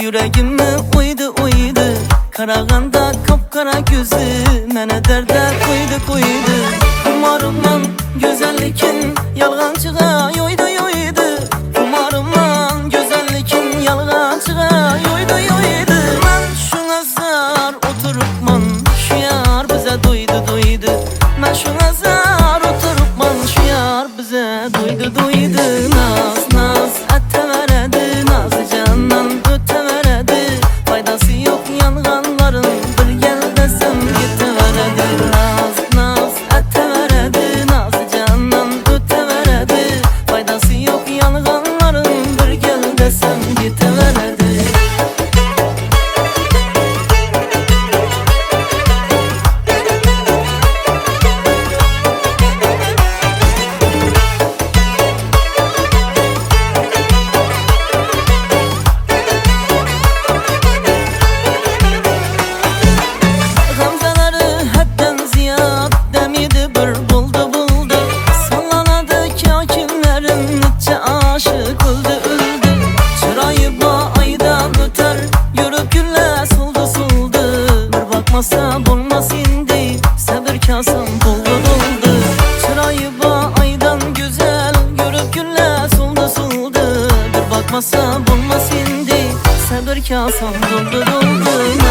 yüreğimni uydu uydu. Karaganda kapkara gözü mene derde koydu. Umarımman güzellikin yalgancığa yoydu. Umarımman güzellikin yalgancığa yoydu. Ben şuna zar oturupman şu yar bize doydu. Ben şuna zar oturupman şu yar bize doydu. Naz etteveredi, nazı candan öteveredi. Faydası yok yanganların, bir gel desem yeteveredi. Naz etteveredi, nazı candan öteveredi. Faydası yok yanganların, bir gel desem yeteveredi. Bulmaz indi sabır kasam doldu. Çırayı aydan güzel görüp gülle soldu. Bir bakmasa bulmaz indi sabır kasam doldu.